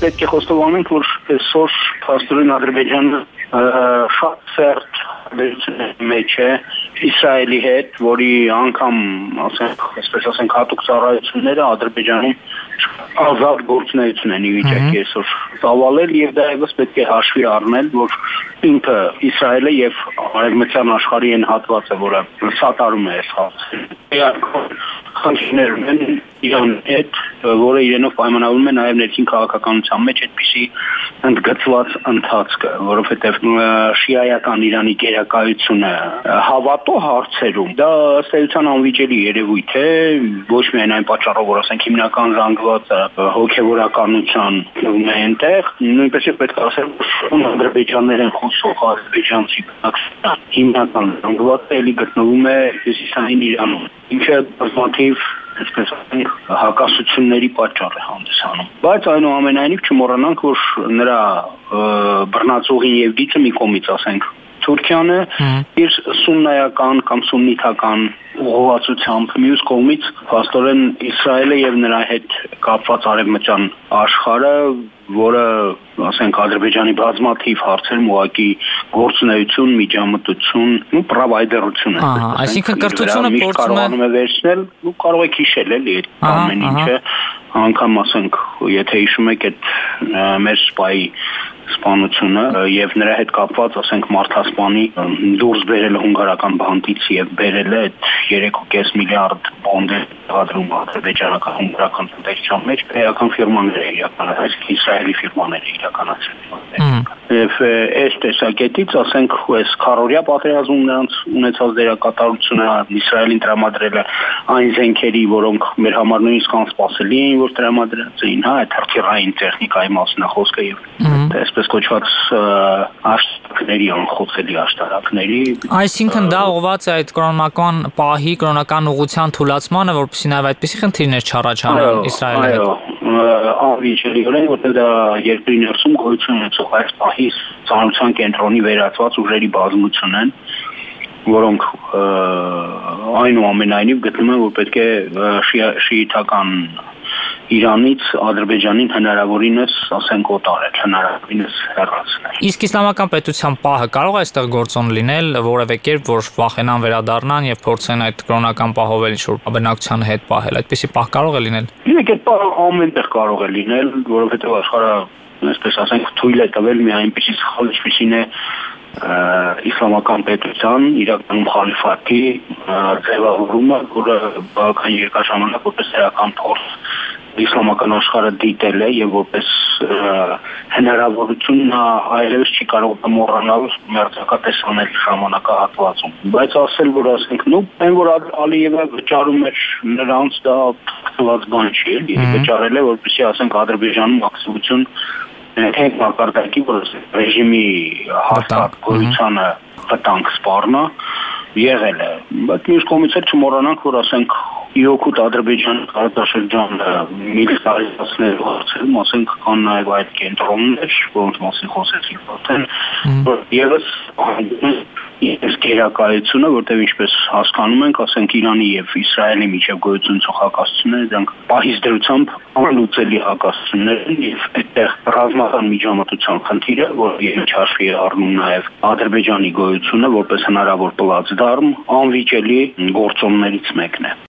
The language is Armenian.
պետք է խոստովանենք, որ այսօր փաստորեն Ադրբեջանը շատ սերտ մեջ է Իսրայելի հետ, որի անգամ ասենք հատուկ ծառայությունները Ադրբեջանում ազատ գործունեություն են ի վիճակի այսօր ծավալել եւ դա եւս պետք է հաշվի առնել, որ ինքը Իսրայելը եւ արևմտյան աշխարհի այն հատվածը, որը սատարում է այս հարցը, խնդիրներ ունեն Իրանի հետ, որը իրենով պայմանավորում է նաև ներքին քաղաքականության մեջ այդպիսի ընդգծված ընթացքը, որովհետև շիայական Իրանի գերակայությունը հավատո հարցերում դա ըստ էության անվիճելի երևույթ է, ոչ միայն այն պատճառով, որ ասենք հիմնական զանգվածը հոգևորականության է այնտեղ, նույնպես պետք է ասել, որ ադրբեջաններ են խոսող ադրբեջանցի հիմնական զանգվածը էլի գտնվում է հյուսիսային Իրանում, ինչը բազմաթիվ այսպես հակասությունների պատճառ է հանդիսանում։ Բայց այնուամենայնիվ չմոռանանք, որ նրա բռնացուղին եւ դիցը մի կողմից ասենք Թուրքիան է իր սուննայական կամ սուննիթական ուղղվածությամբ, մյուս կողմից փաստորեն Իսրայելը եւ նրա հետ կապված արևմտյան աշխարհը, որը ասենք Ադրբեջանի բազմաթիվ հարցերում ուղղակի գործունեություն, միջամտություն, պրովայդերություն է։ Այսինքն կրթությունը փորձում է վերցնել, կարող է քիշել էլի այդ ամեն ինչը, անգամ ասենք, եթե հիշում եք այդ մեր սպայի սպանությունը եւ նրա հետ կապված ասենք մարդասպանի դուրս բերելը հունգարական բանտից եւ բերելը այդ 3.5 միլիարդ բոնդեր դրում ադրբեջանական հունգարական տնտեսության մեջ էական ֆիրմաներ է իրականացրել, Իսրայելի ֆիրմաներ է իրականացրել։ Եվ այս տեսակետից ասենք այս քարորիա պատերազմում նրանց ունեցած դերակատարությունը Իսրայելին տրամադրել է այն զենքերի, որոնք մեր համար նույնիսկ անսպասելի էին, որ տրամադրած էին, հա, այդ հրթիռային տեխնիկայի մասին է խոսքը եւ այսպես կոչված աշտարակների, անխոցելի աշտարակների։ Այսինքն դա ուղղված է այդ կրոնական պահի, կրոնական ուղղության թուլացմանը, որպեսզի նաև այդպիսի խնդիրներ չառաջանան Իսրայելի հետ։ Անվիճելիորեն, որտեղ դա երկրի ներսում գոյություն ունեցող այս պահի ծանրության կենտրոնի վերածված ուժերի բազմություն են, որոնք այնուամենայնիվ գտնում են, որ պետք է շիիթական Իրանից Ադրբեջանին հնարավորինս, ասենք, օտարել, հնարավորինս հեռացնել։ Իսկ իսլամական պետության պահը կարող է այստեղ գործոն լինել որևէ կերպ, որ վախենան վերադառնան եւ փորձեն այդ կրոնական պահով ինչ-որ բնակչության հետ պահել, այդպիսի պահ կարող է լինել։ Իրենք այդ պահը ամենտեղ կարող է լինել, որովհետեւ աշխարհը, այսպես ասենք, թույլ է տվել մի այնպիսի սխալ, ինչպիսին է իսլամական պետության իրականում խալիֆատի ձևավորումը, որը բավական երկար ժամանակ որպես էական փորձ իսլամական աշխարհը դիտել է եւ որպես հնարավորություն այլևս չի կարող մոռանալ մերձակատեսանել ժամանակահատվածում։ Բայց ասել, որ ասենք, այն որ Ալիևը վճարում էր նրանց, դա թվաց բան չի, էլի վճարել է, որպեսզի ասենք Ադրբեջանում ակտիվություն Հենք մակարդակի, որ ռեժիմի հաստատ գոյությանը վտանգ սպառնա, եղել է։ Բայց մյուս կողմից էլ չմոռանանք, որ ասենք իօքուտ Ադրբեջանի տարածաշրջանը միլիտարիզացնելու հարցերում, ասենք, կան նաև այդ կենտրոններ, որոնց մասին խոսեցինք արդեն, որ ևս Ես գերակայությունը, որտեղ ինչպես հասկանում ենք, ասենք Իրանի եւ Իսրայելի միջև գոյություն ունեցող հակասությունները, դրանք պահից դրությամբ անլուծելի հակասություններ են եւ այդտեղ ռազմական միջամտության խնդիրը, որ երբ հաշվի է առնում նաեւ Ադրբեջանի գոյությունը որպես հնարավոր պլացդարմ, անվիճելի գործոններից մեկն է։